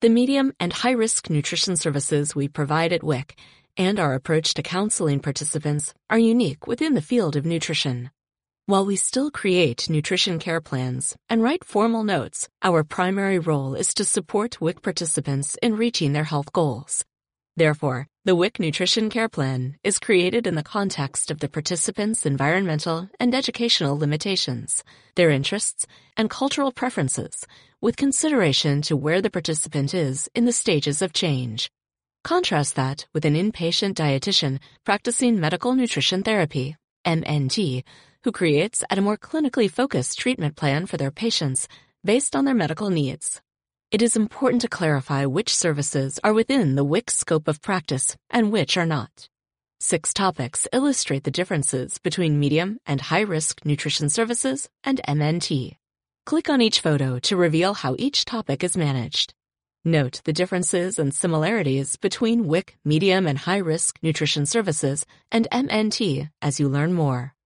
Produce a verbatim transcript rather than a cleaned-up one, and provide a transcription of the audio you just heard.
The medium and high-risk nutrition services we provide at W I C and our approach to counseling participants are unique within the field of nutrition. While we still create nutrition care plans and write formal notes, our primary role is to support W I C participants in reaching their health goals. Therefore, the W I C Nutrition Care Plan is created in the context of the participants' environmental and educational limitations, their interests, and cultural preferences, with consideration to where the participant is in the stages of change. Contrast that with an inpatient dietitian practicing medical nutrition therapy, M N T, who creates a more clinically focused treatment plan for their patients based on their medical needs. It is important to clarify which services are within the W I C scope of practice and which are not. Six topics illustrate the differences between medium and high-risk nutrition services and M N T. Click on each photo to reveal how each topic is managed. Note the differences and similarities between W I C medium and high-risk nutrition services and M N T as you learn more.